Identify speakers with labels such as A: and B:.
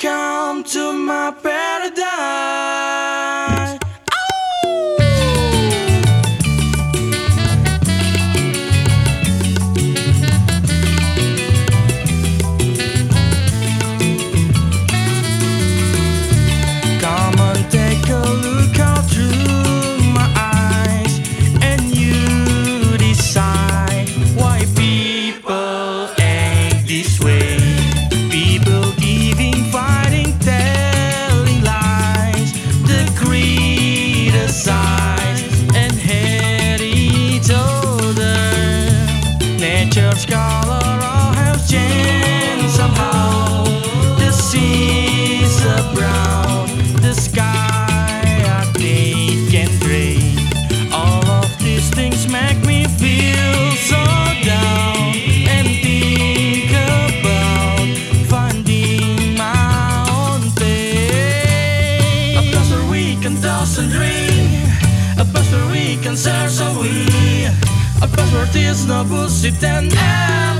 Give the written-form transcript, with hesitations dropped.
A: Welcome to my paradise. Come and take a look out through my eyes, and you decide why people act this way. People giving, fighting, telling lies, they criticize and hate each other. Nature's color all has changed somehow. The seas are brown, the sky arctic and gray. All of these things make me feel so down and think about finding my own place. A place where we can toss and drink, a place where we can share so we, a place where there's no bullshit and